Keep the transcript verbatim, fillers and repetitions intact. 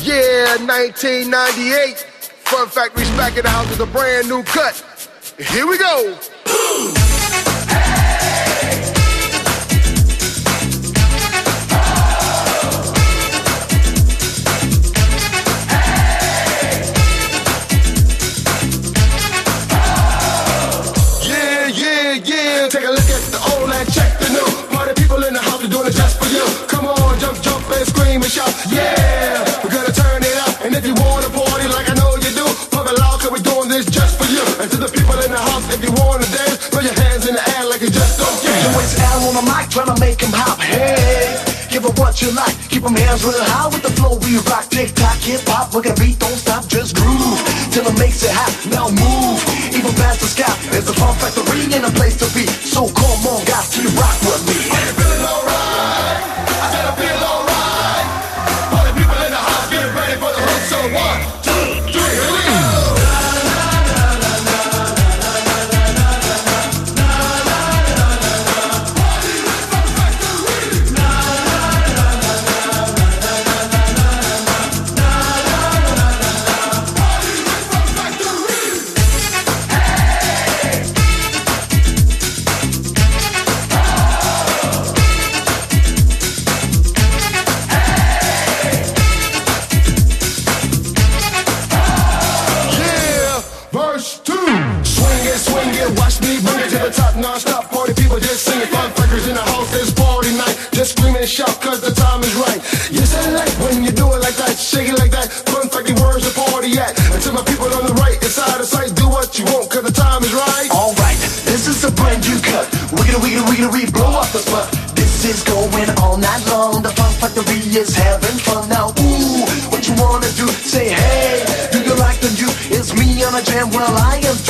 Yeah, nineteen ninety-eight. Fun Factory's back in the house with a brand new cut. Here we go. Yeah, yeah, yeah. Take a look at the old and check the new. Party people in the house are doing it just for you. Come on, jump, jump and scream and shout. Yeah, we're gonna turn it up. And if you wanna party like I know you do, pump it loud, cause we're doing this just for you. And to the people in the house, if you wanna dance, throw your hands in the air like you just don't care. You waste Al on the mic, tryna make him hop. Hey, give her what you like. Keep them hands real high with the flow we rock. Tick tock, hip hop, we're gonna beat, don't stop, just groove till it makes it hot. Now move, even past the sky. There's a Fun Factory and a place to be. So come on, guys, to rock with me. Are you feeling alright? I said I feel alright. All the people in the house, get ready for the hook. So one, two, three, here we go. Non-stop party people just singing. Fun Factory's in the house, it's party night. Just scream and shout cause the time is right. You say it like when you do it like that, shake it like that. Fun Factory, where's the party at? And to my people on the right, inside the sight, do what you want cause the time is right. Alright, this is a brand new cut. Wiggity wiggity wiggity we blow up the spot. This is going all night long. The Fun Factory is having fun now. Ooh, what you wanna do? Say hey, do you like the new? It's me on a jam, well I am